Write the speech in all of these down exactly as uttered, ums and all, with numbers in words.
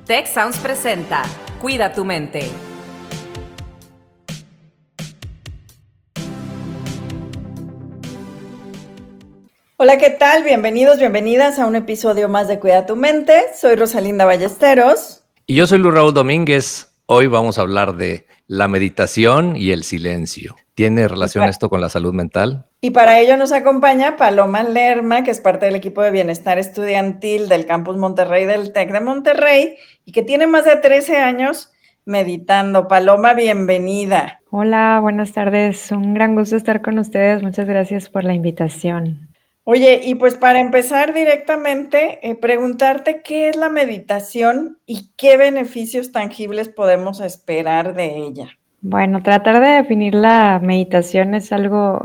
Tech Sounds presenta Cuida tu mente. Hola, ¿qué tal? Bienvenidos, bienvenidas a un episodio más de Cuida tu mente. Soy Rosalinda Ballesteros. Y yo soy Luis Raúl Domínguez. Hoy vamos a hablar de la meditación y el silencio. ¿Tiene relación esto con la salud mental? Y para ello nos acompaña Paloma Lerma, que es parte del equipo de bienestar estudiantil del Campus Monterrey del TEC de Monterrey y que tiene más de trece años meditando. Paloma, bienvenida. Hola, buenas tardes. Un gran gusto estar con ustedes. Muchas gracias por la invitación. Oye, y pues para empezar directamente, eh, preguntarte qué es la meditación y qué beneficios tangibles podemos esperar de ella. Bueno, tratar de definir la meditación es algo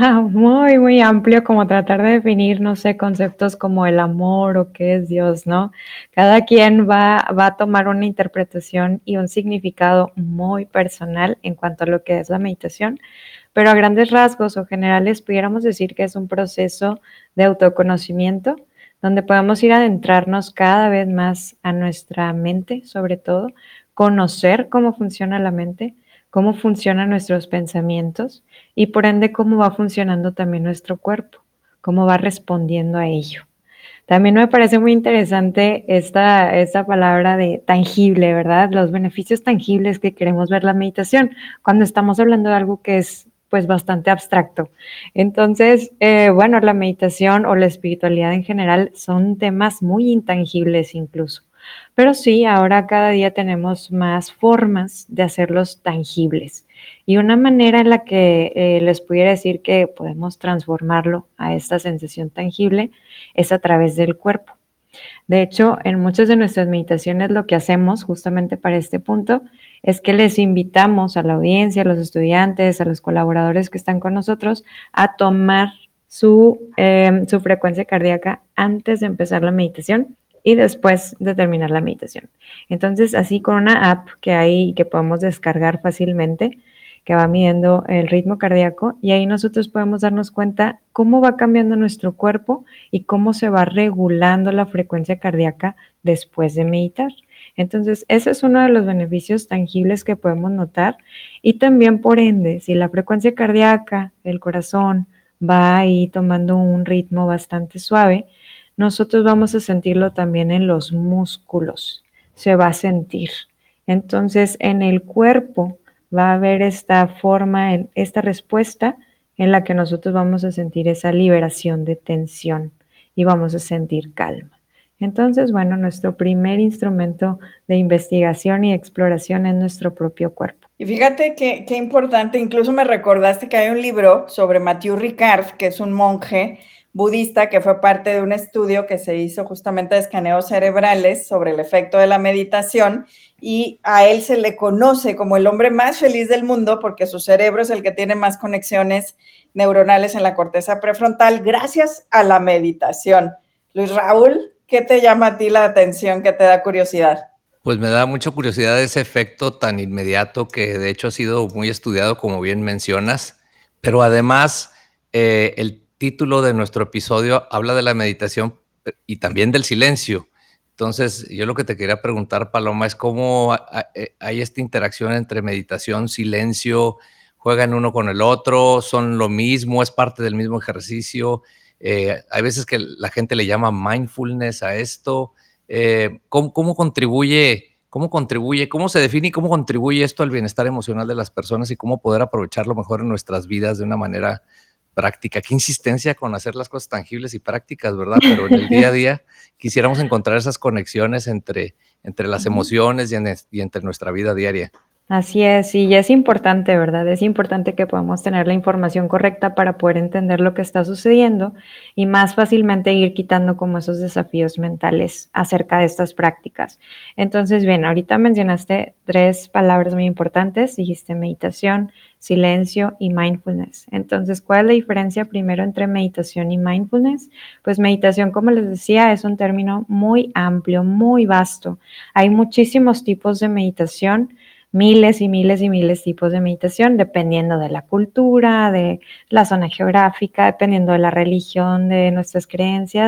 muy, muy amplio, como tratar de definir, no sé, conceptos como el amor o qué es Dios, ¿no? Cada quien va, va a tomar una interpretación y un significado muy personal en cuanto a lo que es la meditación, pero a grandes rasgos o generales pudiéramos decir que es un proceso de autoconocimiento donde podemos ir a adentrarnos cada vez más a nuestra mente, sobre todo, conocer cómo funciona la mente, cómo funcionan nuestros pensamientos y por ende cómo va funcionando también nuestro cuerpo, cómo va respondiendo a ello. También me parece muy interesante esta, esta palabra de tangible, ¿verdad? Los beneficios tangibles que queremos ver la meditación cuando estamos hablando de algo que es pues bastante abstracto. Entonces, eh, bueno, la meditación o la espiritualidad en general son temas muy intangibles incluso. Pero sí, ahora cada día tenemos más formas de hacerlos tangibles. Y una manera en la que eh, les pudiera decir que podemos transformarlo a esta sensación tangible es a través del cuerpo. De hecho, en muchas de nuestras meditaciones lo que hacemos justamente para este punto es que les invitamos a la audiencia, a los estudiantes, a los colaboradores que están con nosotros a tomar su, eh, su frecuencia cardíaca antes de empezar la meditación y después de terminar la meditación. Entonces, así con una app que hay que podemos descargar fácilmente, que va midiendo el ritmo cardíaco y ahí nosotros podemos darnos cuenta cómo va cambiando nuestro cuerpo y cómo se va regulando la frecuencia cardíaca después de meditar. Entonces, ese es uno de los beneficios tangibles que podemos notar y también por ende, si la frecuencia cardíaca del corazón va ahí tomando un ritmo bastante suave, nosotros vamos a sentirlo también en los músculos, se va a sentir. Entonces, en el cuerpo va a haber esta forma, esta respuesta en la que nosotros vamos a sentir esa liberación de tensión y vamos a sentir calma. Entonces, bueno, nuestro primer instrumento de investigación y exploración es nuestro propio cuerpo. Y fíjate qué, qué importante, incluso me recordaste que hay un libro sobre Matthieu Ricard, que es un monje budista que fue parte de un estudio que se hizo justamente de escaneos cerebrales sobre el efecto de la meditación y a él se le conoce como el hombre más feliz del mundo porque su cerebro es el que tiene más conexiones neuronales en la corteza prefrontal gracias a la meditación. Luis Raúl, ¿qué te llama a ti la atención, qué te da curiosidad? Pues me da mucha curiosidad ese efecto tan inmediato que de hecho ha sido muy estudiado, como bien mencionas, pero además eh, el título de nuestro episodio habla de la meditación y también del silencio. Entonces, yo lo que te quería preguntar, Paloma, es cómo hay esta interacción entre meditación, silencio, juegan uno con el otro, son lo mismo, es parte del mismo ejercicio. Eh, hay veces que la gente le llama mindfulness a esto. Eh, ¿cómo, cómo contribuye, cómo contribuye, cómo se define y cómo contribuye esto al bienestar emocional de las personas y cómo poder aprovecharlo mejor en nuestras vidas de una manera práctica? Qué insistencia con hacer las cosas tangibles y prácticas, ¿verdad? Pero en el día a día quisiéramos encontrar esas conexiones entre, entre las emociones y, en, y entre nuestra vida diaria. Así es, y es importante, ¿verdad? Es importante que podamos tener la información correcta para poder entender lo que está sucediendo y más fácilmente ir quitando como esos desafíos mentales acerca de estas prácticas. Entonces, bien, ahorita mencionaste tres palabras muy importantes, dijiste meditación, silencio y mindfulness. Entonces, ¿cuál es la diferencia primero entre meditación y mindfulness? Pues meditación, como les decía, es un término muy amplio, muy vasto. Hay muchísimos tipos de meditación, miles y miles y miles de tipos de meditación, dependiendo de la cultura, de la zona geográfica, dependiendo de la religión, de nuestras creencias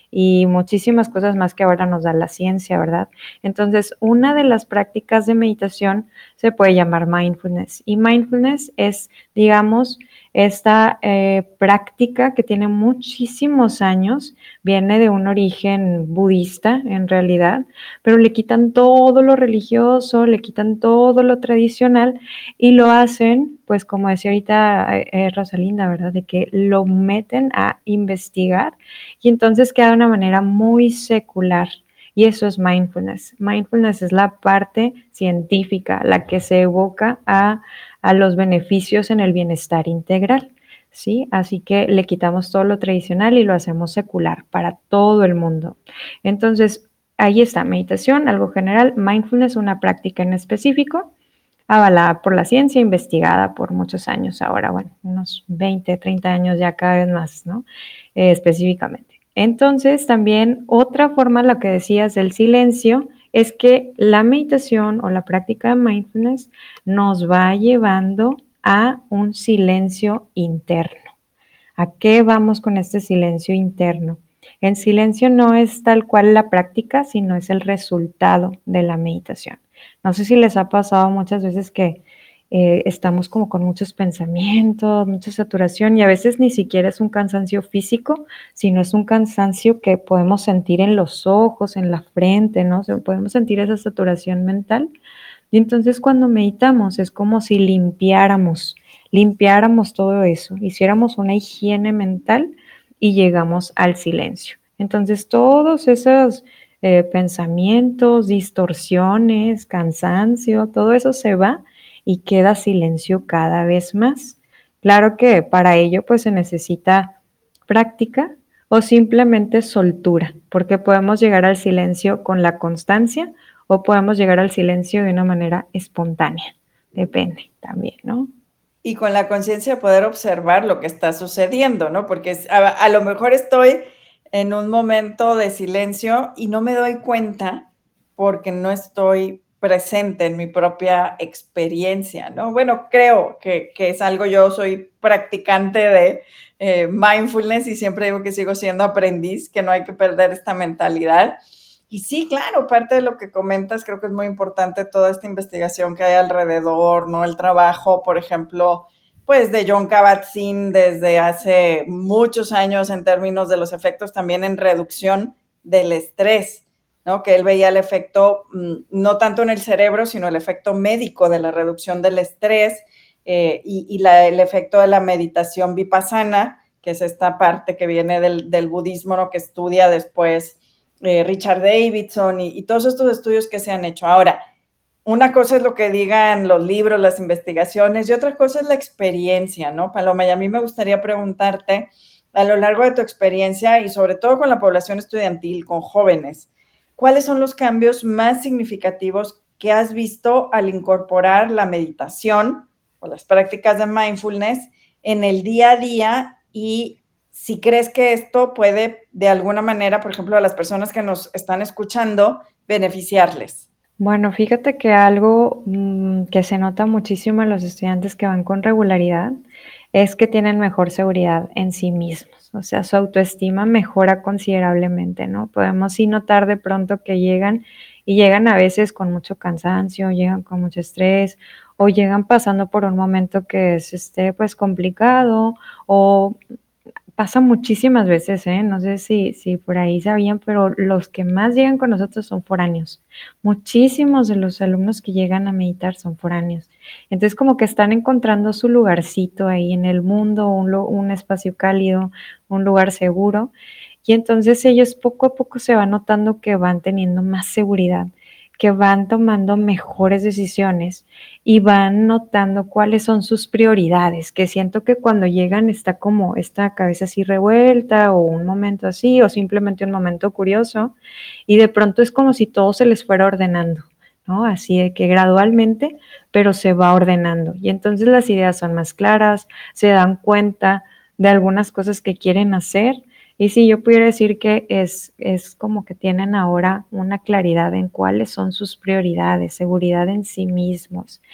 y muchísimas cosas más que ahora nos da la ciencia, ¿verdad? Entonces, una de las prácticas de meditación se puede llamar mindfulness, y mindfulness es, digamos, esta eh, práctica que tiene muchísimos años, viene de un origen budista en realidad, pero le quitan todo lo religioso, le quitan todo lo tradicional y lo hacen, pues como decía ahorita eh, Rosalinda, ¿verdad? De que lo meten a investigar y entonces queda de una manera muy secular. Y eso es mindfulness. Mindfulness es la parte científica, la que se evoca a, a los beneficios en el bienestar integral, ¿sí? Así que le quitamos todo lo tradicional y lo hacemos secular para todo el mundo. Entonces, ahí está, meditación, algo general, mindfulness, una práctica en específico, avalada por la ciencia, investigada por muchos años ahora, bueno, unos veinte, treinta años ya cada vez más, ¿no? Eh, específicamente. Entonces, también otra forma, lo que decías del silencio, es que la meditación o la práctica de mindfulness nos va llevando a un silencio interno. ¿A qué vamos con este silencio interno? El silencio no es tal cual la práctica, sino es el resultado de la meditación. No sé si les ha pasado muchas veces que eh, estamos como con muchos pensamientos, mucha saturación, y a veces ni siquiera es un cansancio físico, sino es un cansancio que podemos sentir en los ojos, en la frente, ¿no? O sea, podemos sentir esa saturación mental. Y entonces cuando meditamos es como si limpiáramos, limpiáramos todo eso, hiciéramos una higiene mental y llegamos al silencio. Entonces todos esos eh, pensamientos, distorsiones, cansancio, todo eso se va y queda silencio cada vez más. Claro que para ello pues se necesita práctica o simplemente soltura, porque podemos llegar al silencio con la constancia o podemos llegar al silencio de una manera espontánea. Depende también, ¿no? Y con la conciencia de poder observar lo que está sucediendo, ¿no? Porque a, a lo mejor estoy en un momento de silencio y no me doy cuenta porque no estoy presente en mi propia experiencia, ¿no? Bueno, creo que, que es algo, yo soy practicante de eh, mindfulness y siempre digo que sigo siendo aprendiz, que no hay que perder esta mentalidad. Y sí, claro, parte de lo que comentas, creo que es muy importante toda esta investigación que hay alrededor, ¿no? El trabajo, por ejemplo, pues de Jon Kabat-Zinn desde hace muchos años en términos de los efectos también en reducción del estrés, ¿no? Que él veía el efecto, no tanto en el cerebro, sino el efecto médico de la reducción del estrés eh, y, y la, el efecto de la meditación vipassana, que es esta parte que viene del, del budismo, ¿no? Que estudia después Eh, Richard Davidson y, y todos estos estudios que se han hecho. Ahora, una cosa es lo que digan los libros, las investigaciones, y otra cosa es la experiencia, ¿no, Paloma? Y a mí me gustaría preguntarte, a lo largo de tu experiencia y sobre todo con la población estudiantil, con jóvenes, ¿cuáles son los cambios más significativos que has visto al incorporar la meditación o las prácticas de mindfulness en el día a día? Y si crees que esto puede, de alguna manera, por ejemplo, a las personas que nos están escuchando, beneficiarles. Bueno, fíjate que algo mmm, que se nota muchísimo en los estudiantes que van con regularidad es que tienen mejor seguridad en sí mismos. O sea, su autoestima mejora considerablemente, ¿no? Podemos sí notar de pronto que llegan y llegan a veces con mucho cansancio, llegan con mucho estrés o llegan pasando por un momento que es este, pues complicado o pasa muchísimas veces, ¿eh? No sé si, si por ahí sabían, pero los que más llegan con nosotros son foráneos. Muchísimos de los alumnos que llegan a meditar son foráneos. Entonces, como que están encontrando su lugarcito ahí en el mundo, un, un espacio cálido, un lugar seguro. Y entonces ellos poco a poco se van notando que van teniendo más seguridad, que van tomando mejores decisiones y van notando cuáles son sus prioridades, que siento que cuando llegan está como esta cabeza así revuelta o un momento así o simplemente un momento curioso y de pronto es como si todo se les fuera ordenando, ¿no? Así de que gradualmente, pero se va ordenando y entonces las ideas son más claras, se dan cuenta de algunas cosas que quieren hacer. Y sí, yo pudiera decir que es, es como que tienen ahora una claridad en cuáles son sus prioridades, seguridad en sí mismos.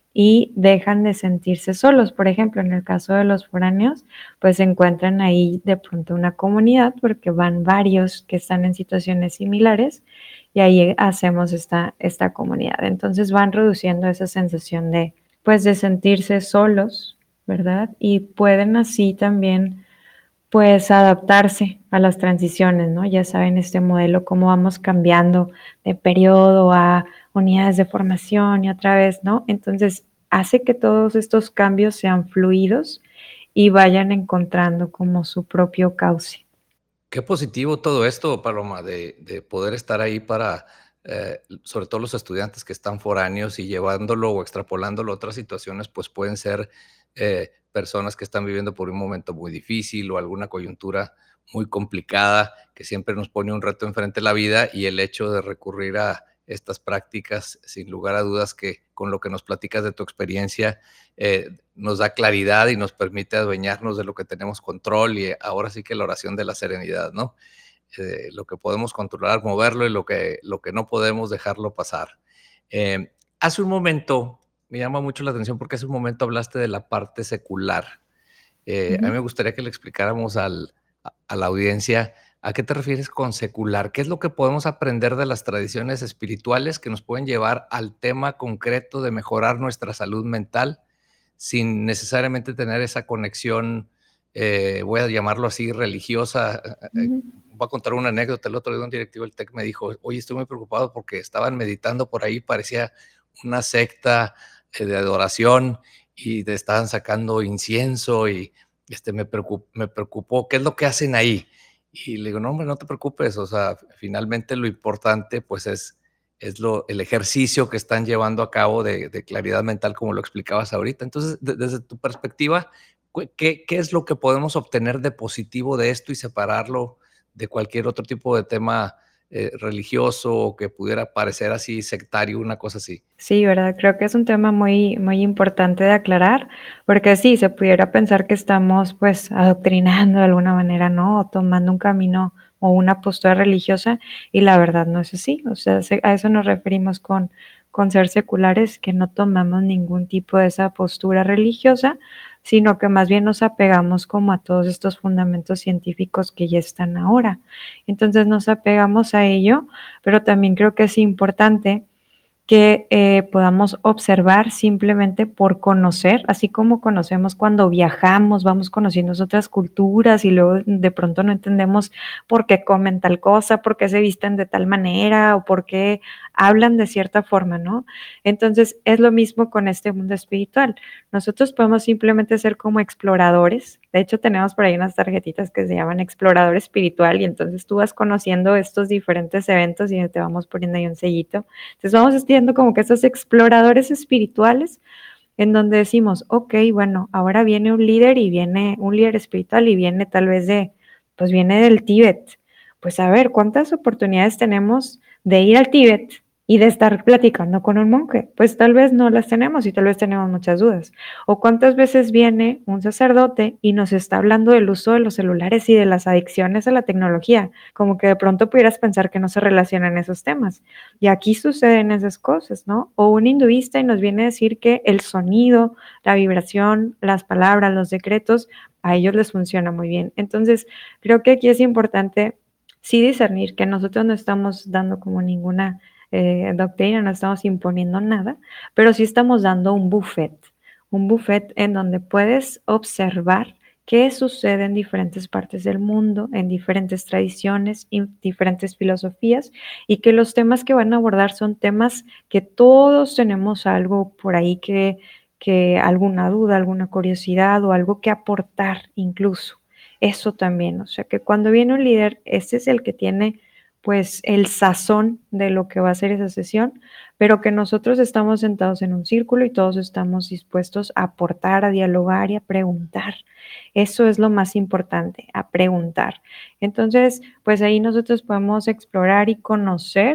y dejan de sentirse solos. Por ejemplo, en el caso de los foráneos, pues se encuentran ahí de pronto una comunidad porque van varios que están en situaciones similares y ahí hacemos esta, esta comunidad. Entonces van reduciendo esa sensación de, pues, de sentirse solos, ¿verdad? Y pueden así también, pues, adaptarse a las transiciones, ¿no? Ya saben, este modelo, cómo vamos cambiando de periodo a unidades de formación y otra vez, ¿no? Entonces, hace que todos estos cambios sean fluidos y vayan encontrando como su propio cauce. Qué positivo todo esto, Paloma, de, de poder estar ahí para, eh, sobre todo los estudiantes que están foráneos y llevándolo o extrapolándolo a otras situaciones, pues pueden ser eh, personas que están viviendo por un momento muy difícil o alguna coyuntura muy complicada que siempre nos pone un reto enfrente de la vida, y el hecho de recurrir a estas prácticas, sin lugar a dudas que con lo que nos platicas de tu experiencia, eh, nos da claridad y nos permite adueñarnos de lo que tenemos control, y ahora sí que la oración de la serenidad, ¿no? Eh, lo que podemos controlar, moverlo, y lo que, lo que no podemos, dejarlo pasar. Eh, hace un momento, me llama mucho la atención porque hace un momento hablaste de la parte secular. Eh, a mí Ujú. me gustaría que le explicáramos al, a, a la audiencia a qué te refieres con secular. ¿Qué es lo que podemos aprender de las tradiciones espirituales que nos pueden llevar al tema concreto de mejorar nuestra salud mental sin necesariamente tener esa conexión, eh, voy a llamarlo así, religiosa? Eh, Ujú. voy a contar una anécdota. El otro día un directivo del TEC me dijo, oye, estoy muy preocupado porque estaban meditando por ahí, parecía una secta eh, de adoración, y te estaban sacando incienso, y este, me, preocupó, me preocupó, ¿qué es lo que hacen ahí? Y le digo, no, hombre, no te preocupes, o sea, finalmente lo importante pues es, es lo, el ejercicio que están llevando a cabo de, de claridad mental, como lo explicabas ahorita. Entonces, de, desde tu perspectiva, ¿qué, ¿qué es lo que podemos obtener de positivo de esto y separarlo de cualquier otro tipo de tema eh, religioso, o que pudiera parecer así sectario, una cosa así? Sí, ¿verdad? Creo que es un tema muy, muy importante de aclarar, porque sí, se pudiera pensar que estamos pues adoctrinando de alguna manera, ¿no? O tomando un camino o una postura religiosa, y la verdad no es así. O sea, se- a eso nos referimos con, con ser seculares, que no tomamos ningún tipo de esa postura religiosa, sino que más bien nos apegamos como a todos estos fundamentos científicos que ya están ahora. Entonces nos apegamos a ello, pero también creo que es importante que eh, podamos observar simplemente por conocer, así como conocemos cuando viajamos, vamos conociendo otras culturas y luego de pronto no entendemos por qué comen tal cosa, por qué se visten de tal manera o por qué hablan de cierta forma, ¿no? Entonces es lo mismo con este mundo espiritual. Nosotros podemos simplemente ser como exploradores. De hecho, tenemos por ahí unas tarjetitas que se llaman explorador espiritual, y entonces tú vas conociendo estos diferentes eventos y te vamos poniendo ahí un sellito. Entonces vamos siendo como que estos exploradores espirituales en donde decimos, ok, bueno, ahora viene un líder y viene un líder espiritual y viene tal vez de, pues viene del Tíbet. Pues a ver, ¿cuántas oportunidades tenemos de ir al Tíbet y de estar platicando con un monje? Pues tal vez no las tenemos y tal vez tenemos muchas dudas. O cuántas veces viene un sacerdote y nos está hablando del uso de los celulares y de las adicciones a la tecnología, como que de pronto pudieras pensar que no se relacionan esos temas. Y aquí suceden esas cosas, ¿no? O un hinduista y nos viene a decir que el sonido, la vibración, las palabras, los decretos, a ellos les funciona muy bien. Entonces, creo que aquí es importante sí discernir que nosotros no estamos dando como ninguna eh, doctrina, no estamos imponiendo nada, pero sí estamos dando un buffet, un buffet en donde puedes observar qué sucede en diferentes partes del mundo, en diferentes tradiciones, en diferentes filosofías, y que los temas que van a abordar son temas que todos tenemos algo por ahí que, que alguna duda, alguna curiosidad o algo que aportar incluso. Eso también, o sea que cuando viene un líder, ese es el que tiene pues el sazón de lo que va a ser esa sesión, pero que nosotros estamos sentados en un círculo y todos estamos dispuestos a aportar, a dialogar y a preguntar. Eso es lo más importante, a preguntar. Entonces, pues ahí nosotros podemos explorar y conocer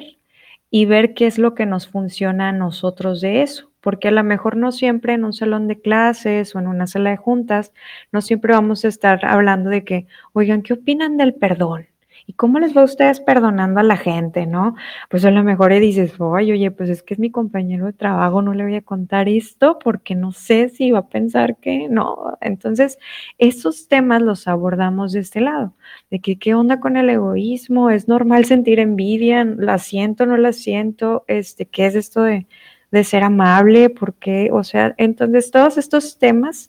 y ver qué es lo que nos funciona a nosotros de eso, porque a lo mejor no siempre en un salón de clases o en una sala de juntas, no siempre vamos a estar hablando de que, oigan, ¿qué opinan del perdón? ¿Y cómo les va a ustedes perdonando a la gente, no? Pues a lo mejor y dices, oye, oye, pues es que es mi compañero de trabajo, no le voy a contar esto porque no sé si va a pensar que no. Entonces, esos temas los abordamos de este lado, de que qué onda con el egoísmo, es normal sentir envidia, la siento, no la siento, este, ¿qué es esto de, de ser amable? ¿Por qué? O sea, entonces todos estos temas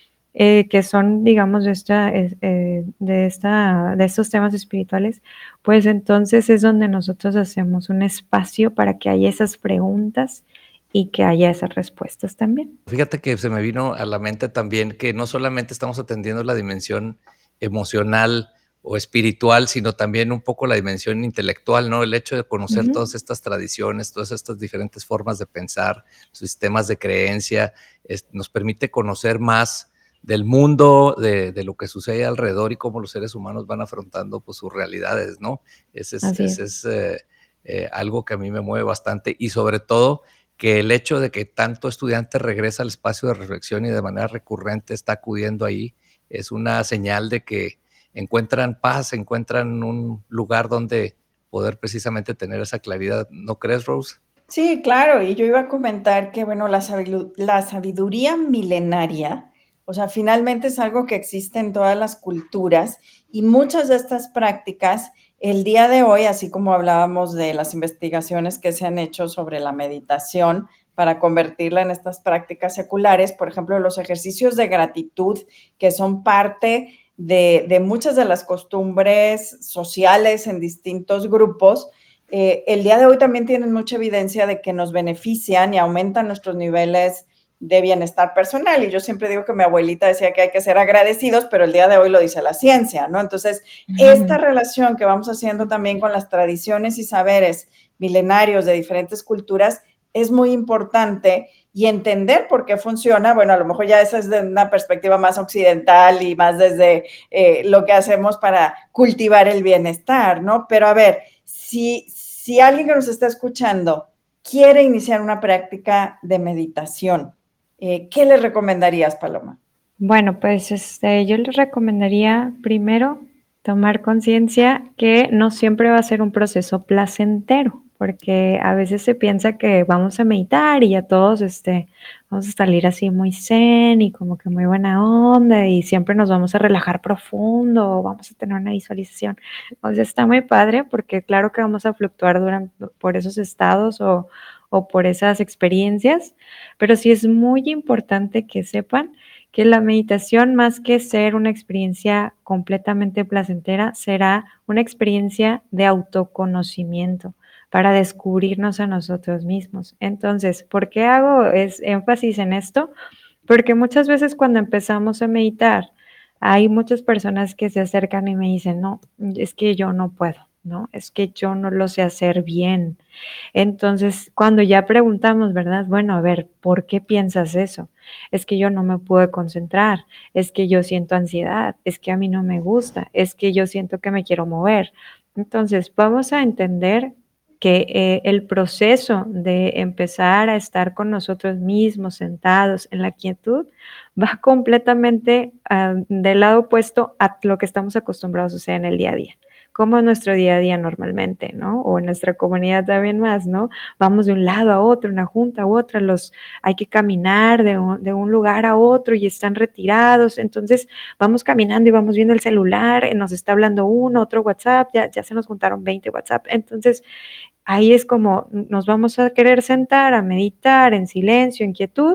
eh, que son, digamos, de, esta, eh, de, esta, de estos temas espirituales, pues entonces es donde nosotros hacemos un espacio para que haya esas preguntas y que haya esas respuestas también. Fíjate que se me vino a la mente también que no solamente estamos atendiendo la dimensión emocional o espiritual, sino también un poco la dimensión intelectual, ¿no? El hecho de conocer Uh-huh. todas estas tradiciones, todas estas diferentes formas de pensar, sistemas de creencia, es, nos permite conocer más del mundo, de, de lo que sucede alrededor y cómo los seres humanos van afrontando pues, sus realidades, ¿no? Ese es, Así ese es. es eh, eh, algo que a mí me mueve bastante y sobre todo que el hecho de que tanto estudiante regresa al espacio de reflexión y de manera recurrente está acudiendo ahí es una señal de que encuentran paz, encuentran un lugar donde poder precisamente tener esa claridad. ¿No crees, Rose? Sí, claro, y yo iba a comentar que, bueno, la, sabidu- la sabiduría milenaria, o sea, finalmente es algo que existe en todas las culturas y muchas de estas prácticas, el día de hoy, así como hablábamos de las investigaciones que se han hecho sobre la meditación para convertirla en estas prácticas seculares, por ejemplo, los ejercicios de gratitud, que son parte de, de muchas de las costumbres sociales en distintos grupos. Eh, el día de hoy también tienen mucha evidencia de que nos benefician y aumentan nuestros niveles de bienestar personal. Y yo siempre digo que mi abuelita decía que hay que ser agradecidos, pero el día de hoy lo dice la ciencia, ¿no? Entonces, esta relación que vamos haciendo también con las tradiciones y saberes milenarios de diferentes culturas es muy importante y entender por qué funciona. Bueno, a lo mejor ya esa es de una perspectiva más occidental y más desde eh, lo que hacemos para cultivar el bienestar, ¿no? Pero a ver, si, si alguien que nos está escuchando quiere iniciar una práctica de meditación, eh, ¿qué le recomendarías, Paloma? Bueno, pues este, yo les recomendaría primero tomar conciencia que no siempre va a ser un proceso placentero, porque a veces se piensa que vamos a meditar y ya todos este, vamos a salir así muy zen y como que muy buena onda y siempre nos vamos a relajar profundo o vamos a tener una visualización. O sea, está muy padre porque claro que vamos a fluctuar durante, por esos estados o, o por esas experiencias, pero sí es muy importante que sepan que la meditación, más que ser una experiencia completamente placentera, será una experiencia de autoconocimiento para descubrirnos a nosotros mismos. Entonces, ¿por qué hago es, énfasis en esto? Porque muchas veces cuando empezamos a meditar, hay muchas personas que se acercan y me dicen, no, es que yo no puedo, ¿no? Es que yo no lo sé hacer bien. Entonces, cuando ya preguntamos, ¿verdad? Bueno, a ver, ¿por qué piensas eso? Es que yo no me puedo concentrar, es que yo siento ansiedad, es que a mí no me gusta, es que yo siento que me quiero mover. Entonces, vamos a entender que eh, el proceso de empezar a estar con nosotros mismos sentados en la quietud va completamente uh, del lado opuesto a lo que estamos acostumbrados a hacer en el día a día, como en nuestro día a día normalmente, ¿no? O en nuestra comunidad también más, ¿no? Vamos de un lado a otro, una junta a otra, los, hay que caminar de un, de un lugar a otro y están retirados, entonces vamos caminando y vamos viendo el celular, nos está hablando uno, otro WhatsApp, ya, ya se nos juntaron veinte WhatsApp, entonces ahí es como nos vamos a querer sentar a meditar en silencio, en quietud,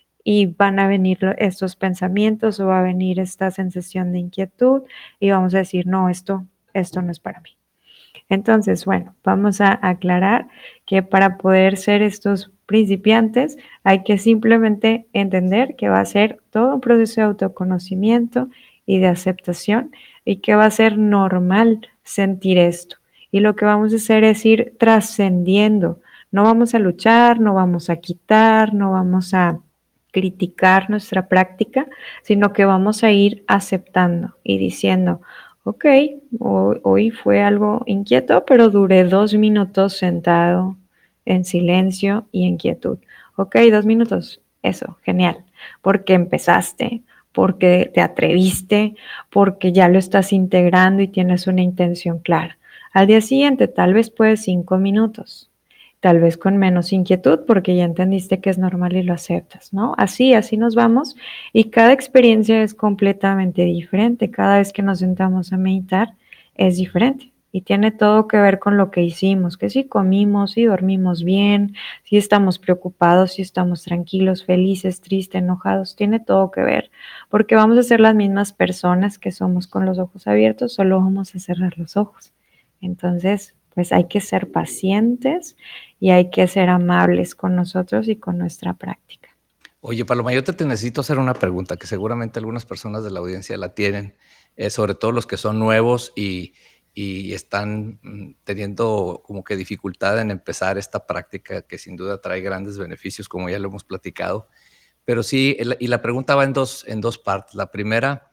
y van a venir estos pensamientos o va a venir esta sensación de inquietud y vamos a decir, no, esto, esto no es para mí. Entonces, bueno, vamos a aclarar que para poder ser estos principiantes hay que simplemente entender que va a ser todo un proceso de autoconocimiento y de aceptación y que va a ser normal sentir esto. Y lo que vamos a hacer es ir trascendiendo. No vamos a luchar, no vamos a quitar, no vamos a criticar nuestra práctica, sino que vamos a ir aceptando y diciendo, ok, hoy, hoy fue algo inquieto, pero duré dos minutos sentado en silencio y en quietud. Ok, dos minutos, eso, genial, porque empezaste, porque te atreviste, porque ya lo estás integrando y tienes una intención clara. Al día siguiente tal vez puedes cinco minutos, tal vez con menos inquietud porque ya entendiste que es normal y lo aceptas, ¿no? Así, así nos vamos y cada experiencia es completamente diferente. Cada vez que nos sentamos a meditar es diferente y tiene todo que ver con lo que hicimos, que si comimos, si dormimos bien, si estamos preocupados, si estamos tranquilos, felices, tristes, enojados, tiene todo que ver porque vamos a ser las mismas personas que somos con los ojos abiertos, solo vamos a cerrar los ojos. Entonces, pues hay que ser pacientes y hay que ser amables con nosotros y con nuestra práctica. Oye, Paloma, yo te, te necesito hacer una pregunta que seguramente algunas personas de la audiencia la tienen, eh, sobre todo los que son nuevos y, y están mm, teniendo como que dificultad en empezar esta práctica que sin duda trae grandes beneficios, como ya lo hemos platicado. Pero sí, el, y la pregunta va en dos, en dos partes. La primera,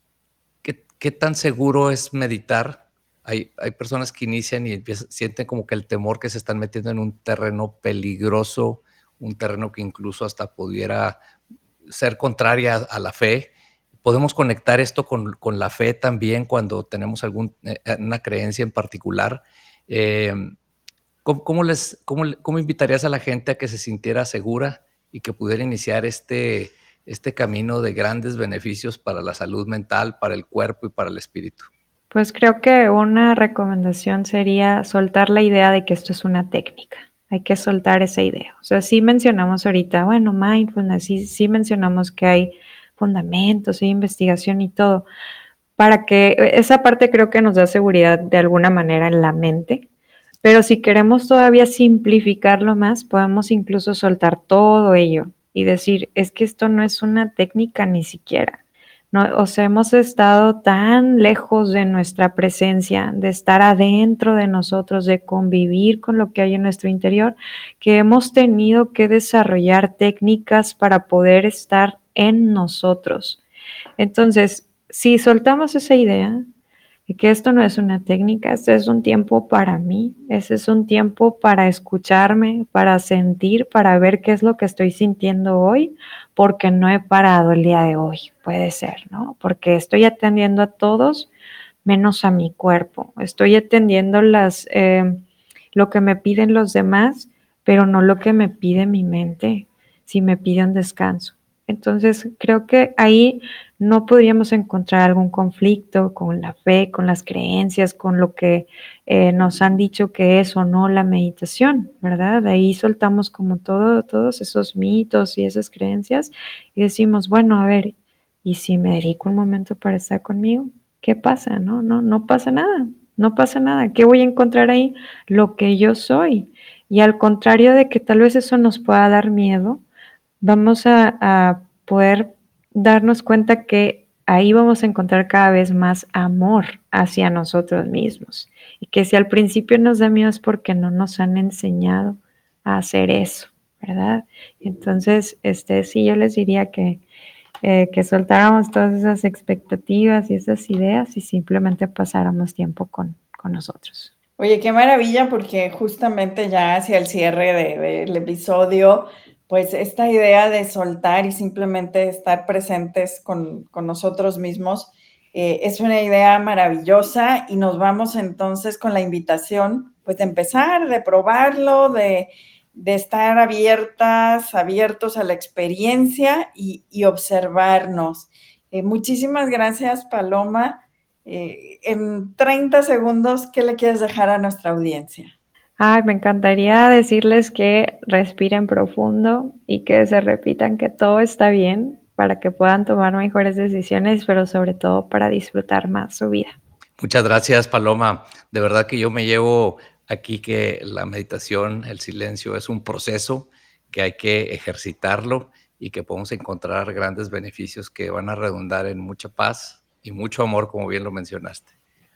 ¿qué, qué tan seguro es meditar? Hay, hay personas que inician y empiezan, sienten como que el temor que se están metiendo en un terreno peligroso, un terreno que incluso hasta pudiera ser contraria a, a la fe. ¿Podemos conectar esto con, con la fe también cuando tenemos alguna eh, creencia en particular? Eh, ¿cómo, cómo, les, cómo, ¿Cómo invitarías a la gente a que se sintiera segura y que pudiera iniciar este, este camino de grandes beneficios para la salud mental, para el cuerpo y para el espíritu? Pues creo que una recomendación sería soltar la idea de que esto es una técnica. Hay que soltar esa idea. O sea, sí mencionamos ahorita, bueno, mindfulness, sí, sí mencionamos que hay fundamentos, hay investigación y todo, para que esa parte creo que nos da seguridad de alguna manera en la mente, pero si queremos todavía simplificarlo más, podemos incluso soltar todo ello y decir, es que esto no es una técnica ni siquiera. No, o sea, hemos estado tan lejos de nuestra presencia, de estar adentro de nosotros, de convivir con lo que hay en nuestro interior, que hemos tenido que desarrollar técnicas para poder estar en nosotros. Entonces, si soltamos esa idea de que esto no es una técnica, este es un tiempo para mí, este es un tiempo para escucharme, para sentir, para ver qué es lo que estoy sintiendo hoy, porque no he parado el día de hoy, puede ser, ¿no? Porque estoy atendiendo a todos menos a mi cuerpo, estoy atendiendo las, eh, lo que me piden los demás, pero no lo que me pide mi mente, si me pide un descanso. Entonces, creo que ahí no podríamos encontrar algún conflicto con la fe, con las creencias, con lo que eh, nos han dicho que es o no la meditación, ¿verdad? Ahí soltamos como todo, todos esos mitos y esas creencias y decimos, bueno, a ver, ¿y si me dedico un momento para estar conmigo? ¿Qué pasa? No, no, no pasa nada, no pasa nada. ¿Qué voy a encontrar ahí? Lo que yo soy. Y al contrario de que tal vez eso nos pueda dar miedo, vamos a, a poder darnos cuenta que ahí vamos a encontrar cada vez más amor hacia nosotros mismos. Y que si al principio nos da miedo es porque no nos han enseñado a hacer eso, ¿verdad? Entonces, este, sí, yo les diría que, eh, que soltáramos todas esas expectativas y esas ideas y simplemente pasáramos tiempo con, con nosotros. Oye, qué maravilla, porque justamente ya hacia el cierre de, del episodio, pues esta idea de soltar y simplemente estar presentes con, con nosotros mismos eh, es una idea maravillosa y nos vamos entonces con la invitación pues de empezar, de probarlo, de, de estar abiertas, abiertos a la experiencia y, y observarnos. Eh, muchísimas gracias, Paloma. Eh, en treinta segundos, ¿qué le quieres dejar a nuestra audiencia? Ay, me encantaría decirles que respiren profundo y que se repitan que todo está bien para que puedan tomar mejores decisiones, pero sobre todo para disfrutar más su vida. Muchas gracias, Paloma. De verdad que yo me llevo aquí que la meditación, el silencio es un proceso que hay que ejercitarlo y que podemos encontrar grandes beneficios que van a redundar en mucha paz y mucho amor, como bien lo mencionaste.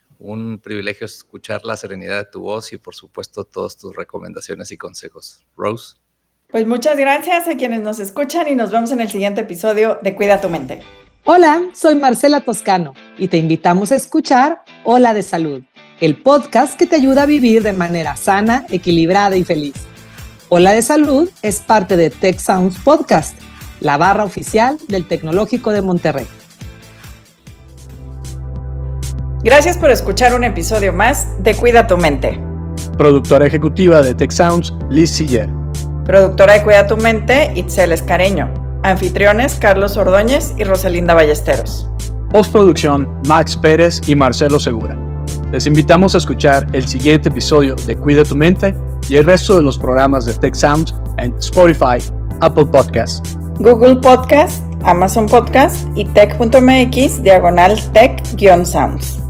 Un privilegio escuchar la serenidad de tu voz y, por supuesto, todas tus recomendaciones y consejos. Rose. Pues muchas gracias a quienes nos escuchan y nos vemos en el siguiente episodio de Cuida tu Mente. Hola, soy Marcela Toscano y te invitamos a escuchar Hola de Salud, el podcast que te ayuda a vivir de manera sana, equilibrada y feliz. Hola de Salud es parte de Tech Sounds Podcast, la barra oficial del Tecnológico de Monterrey. Gracias por escuchar un episodio más de Cuida tu Mente. Productora ejecutiva de Tech Sounds, Liz Siller. Productora de Cuida tu Mente, Itzel Escareño. Anfitriones, Carlos Ordóñez y Rosalinda Ballesteros. Postproducción, Max Pérez y Marcelo Segura. Les invitamos a escuchar el siguiente episodio de Cuida tu Mente y el resto de los programas de Tech Sounds en Spotify, Apple Podcasts, Google Podcast, Amazon Podcast y tech punto m x diagonal tech-sounds.